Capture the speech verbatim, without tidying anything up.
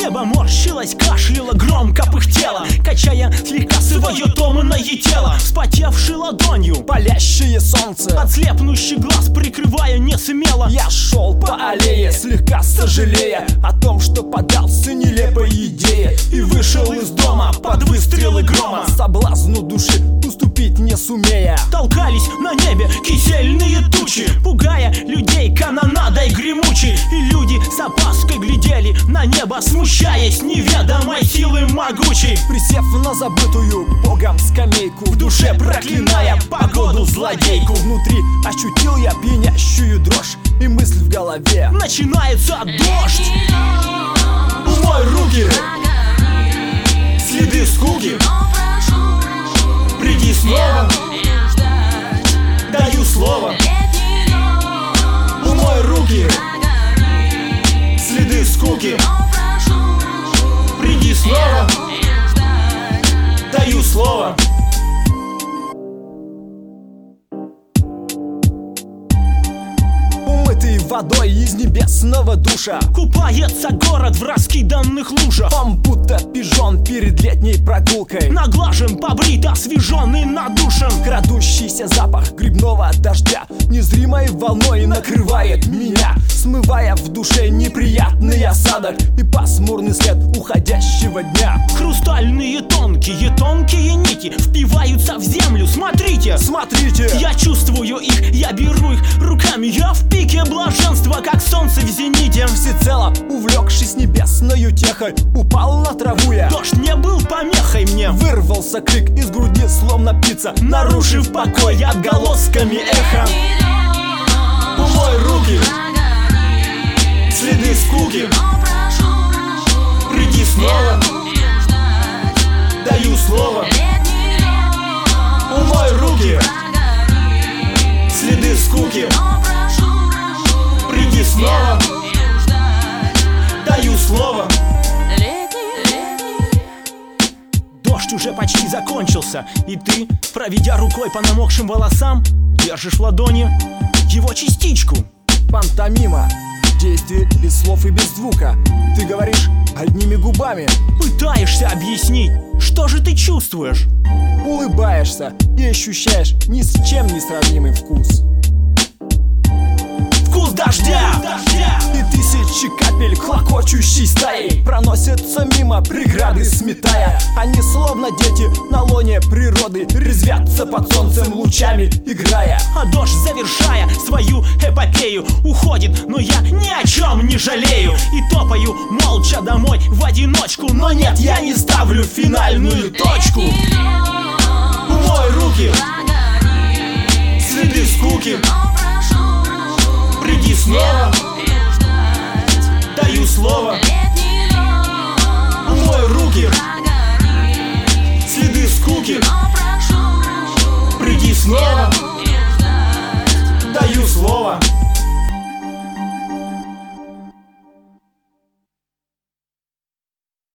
Небо морщилось, кашляло, громко пыхтело, качая слегка свое томное тело. Вспотевший ладонью палящее солнце, отслепнущий глаз прикрывая не смело. Я шел по аллее, слегка сожалея о том, что поддался нелепой идее и вышел из дома под выстрелы грома, соблазну души уступить не сумея. Толкались на небе кисельные тучи, пугая людей канонадой гремучей. И люди с опаской глядели на небо, смущаясь неведомой силы могучей. Присев на забытую богом скамейку, в душе проклиная погоду злодейку, внутри ощутил я пьянящую дрожь и мысль в голове: начинается дождь. Умой руки, следы скуки, приди снова, даю слово. Умой руки, следы скуки, приди снова, даю слово. Умытый водой из небесного душа купается город в раскиданных лужах. Он будто пижон перед летней прогулкой, наглажен, побрит, освеженный, надушен. Крадущийся запах грибного дождя незримой волной накрывает меня, смывая в душе неприятный осадок и пасмурный след уходящего дня. Хрустальные тонкие, тонкие нити впиваются в землю. Смотрите, смотрите, я чувствую их, я беру их руками. Я в пике блаженства, как солнце в зените. Всецело увлекшись небесною техой, упал на траву я. Дождь не был помехой мне. Вырвался крик из груди, словно птица, нарушив покой отголосками эха. Умой руки, следы скуки, приди снова, даю слово. Умой руки, следы скуки, приди снова, даю слово. Дождь уже почти закончился, и ты, проведя рукой по намокшим волосам, держишь в ладони его частичку. Пантомима, действие без слов и без звука. Ты говоришь одними губами, пытаешься объяснить, что же ты чувствуешь. Улыбаешься и ощущаешь ни с чем не сравнимый вкус. Вкус дождя, дождя! И тысячи капель клокочущей стаей проносятся мимо, преграды сметая. Они словно дети на лоне природы резвятся под солнцем лучами играя. А дождь, завершая свою эпопею, уходит, но я ни о чем не жалею. И топаю молча домой в одиночку, но нет, я не ставлю финальную точку. Умой руки, следы скуки, приди снова, даю слово. Умой руки, следы скуки, приди снова,